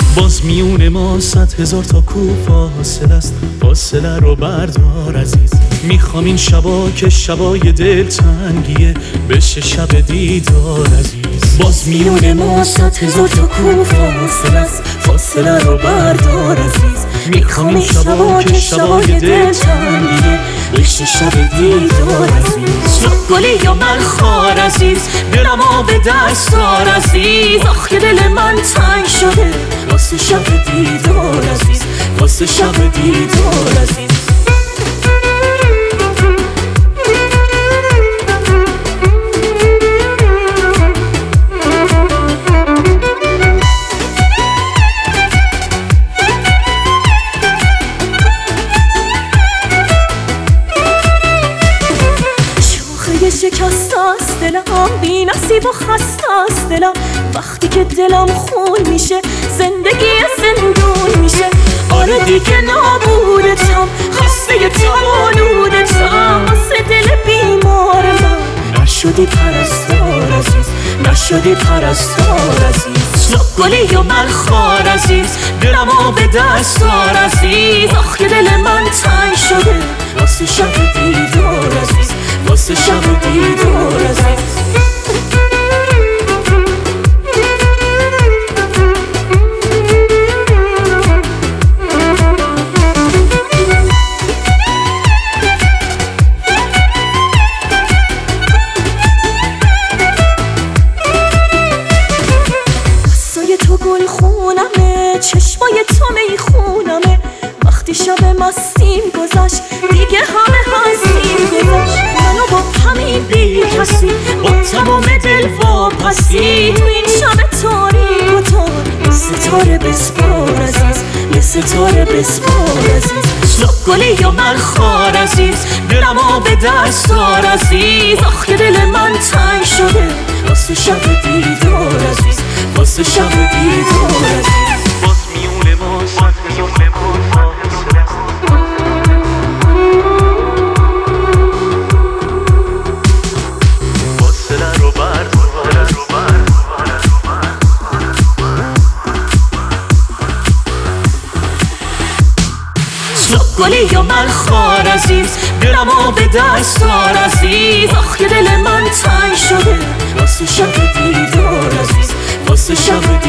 باز میون ما 100,000 تا کو فاصله است، فاصله رو بردار عزیز. میخوام این شبا که شبای دل تنگیه بشه شب دیدار عزیز. باز میون ما 100,000 تا کو فاصله است، فاصله رو بردار عزیز. میخوام این شبا که شبای دل تنگیه بشه شب دیدار عزیز. گلی یا من خار عزیز، دلم آب دستار عزیز. آخ که دل من تنگ شده واسه شب دیدار عزیز، واسه شب دیدار عزیز. شکست از دلم، بی نصیب و خسته از دلم. وقتی که دلم خون میشه زندگی زندون میشه. آره دیگه نابودتم، خسته تم آلودتم. واسه دل بیمار من نشدی پرستار عزیز، نشدی پرستار عزیز. گلی و من خار عزیز، دلم آب دستار عزیز. آخ که دل من تنگ شده واسه شب دیدار عزیز، واسه شب دیدار عزیز. دستای تو گل خونمه، چشمای تو می خونمه. وقتی شب مستیم گذشت دیگه همه هستیم گذشت. منو با همین بی کسی با تمام دل واپسی تو این شب تاریک و تار ستاره بسپار عزیز، یه ستاره بسپار عزیز. گلی یا من خار عزیز، دلم آب دستار عزیز. آخ که دل من تنگ شده واسه شب دیدار عزیز، واسه شب دیدار عزیز. باز میون ما 100,000 گلی یا من خار عزیز، دلم آب دستار عزیز. آخ که دل من تنگ شده واسه شب دیدار عزیز، واسه شب